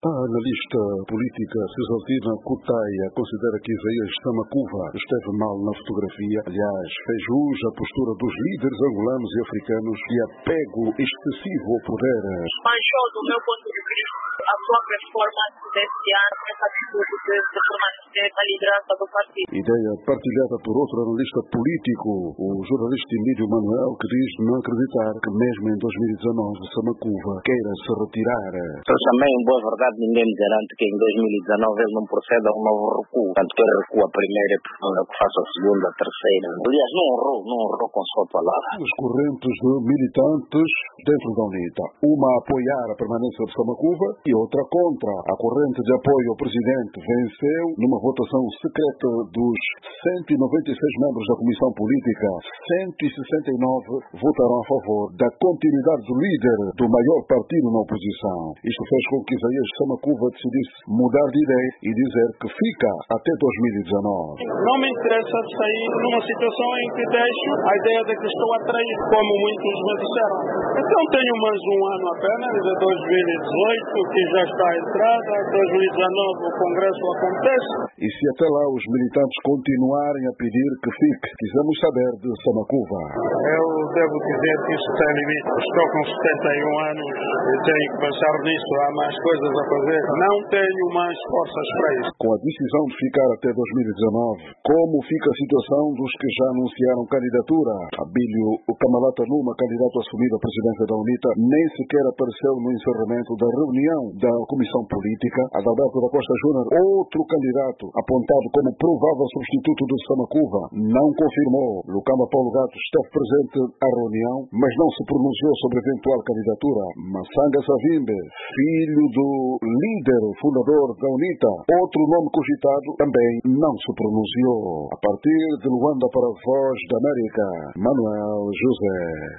A analista política Cisaltina Cutaia considera que Isaías Samakuva esteve mal na fotografia. Aliás, fez jus à postura dos líderes angolanos e africanos e apego excessivo ao poder. Manchou, do meu ponto de vista, a sua performance deste ano, essa atitude de permanecer na liderança do partido. Ideia partilhada por outro analista político, o jornalista Emílio Manuel, que diz não acreditar que mesmo em 2019 Samakuva queira se retirar. Mas também, em boa verdade, ninguém me garante que em 2019 ele não proceda a um novo recuo. Tanto que ele recua a primeira e pretende que faça a segunda, a terceira. Aliás, não honrou com sua palavra. As correntes de militantes dentro da UNITA. Uma a apoiar a permanência de Samakuva e outra contra. A corrente de apoio ao presidente venceu numa votação secreta dos 196 membros da Comissão Política. 169 votaram a favor da continuidade do líder do maior partido na oposição. Isto fez com que Isaías Samakuva decidisse mudar de ideia e dizer que fica até 2019. Não me interessa sair numa situação em que deixo a ideia de que estou a trair, como muitos me disseram. Então tenho mais um ano apenas, de 2018, que já está a entrada, 2019 o Congresso acontece. E se até lá os militantes continuarem a pedir que fique, quisemos saber de Samakuva. Eu devo dizer que isso tem limite. Estou com 71 anos e tenho que pensar nisso. Há mais coisas a fazer. Não tenho mais forças para isso. Com a decisão de ficar até 2019, como fica a situação dos que já anunciaram candidatura? Abílio Camalata Luma, candidato assumido à presidência da UNITA, nem sequer apareceu no encerramento da reunião da Comissão Política. Adalberto da Costa Júnior, outro candidato apontado como provável substituto de Samakuva, não confirmou. Lucamba Paulo Gato esteve presente à reunião, mas não se pronunciou sobre a eventual candidatura. Massanga Savimbe, filho do líder fundador da UNITA, outro nome cogitado, também não se pronunciou. A partir de Luanda para a Voz da América, Manuel José.